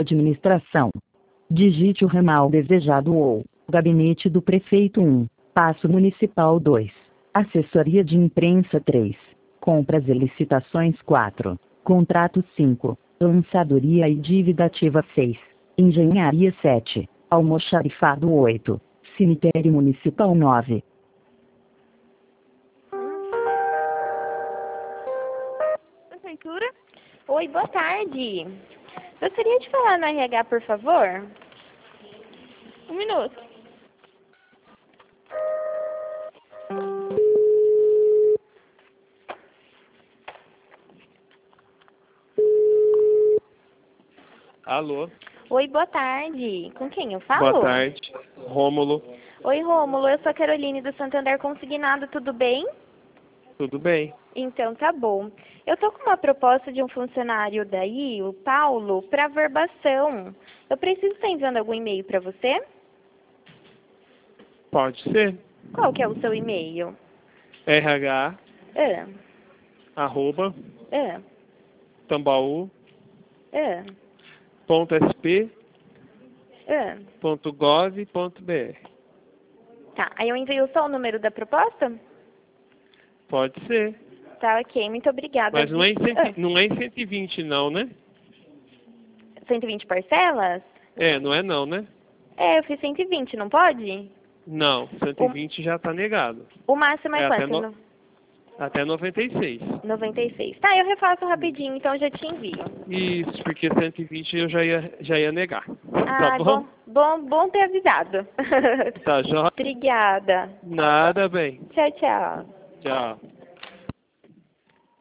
administração. Digite o ramal desejado ou gabinete do prefeito 1, paço municipal 2, assessoria de imprensa 3, compras e licitações 4, contrato 5, lançadoria e dívida ativa 6, engenharia 7, almoxarifado 8, cemitério municipal 9. Prefeitura? Oi, boa tarde. Gostaria de falar no RH, por favor? Um minuto. Alô, Oi, boa tarde. Com quem eu falo? boa tarde. Rômulo, Oi, Rômulo. Eu sou a Caroline do Santander Consignado, tudo bem? tudo bem? Então, tá bom. Eu tô com uma proposta de um funcionário daí, o Paulo, para verbação. Eu preciso estar enviando algum e-mail para você? Pode ser. Qual que é o seu e-mail? RH, Ah, arroba, ah, ah, ah. tambaú.sp.gov.br. Tá, aí eu envio só o número da proposta? Pode ser. Tá, ok. Muito obrigada. Mas não é não é em 120 não, né? 120 parcelas? Não é não, né? É, eu fiz 120, não pode? Não, 120 já tá negado. O máximo é Até, quanto? até 96. 96. Tá, eu refaço rapidinho, então eu já te envio. Isso, porque 120 eu já ia negar. Ah, Tá bom? bom ter avisado. Tá jóia? Obrigada. Nada bem. Tchau, tchau. Tchau.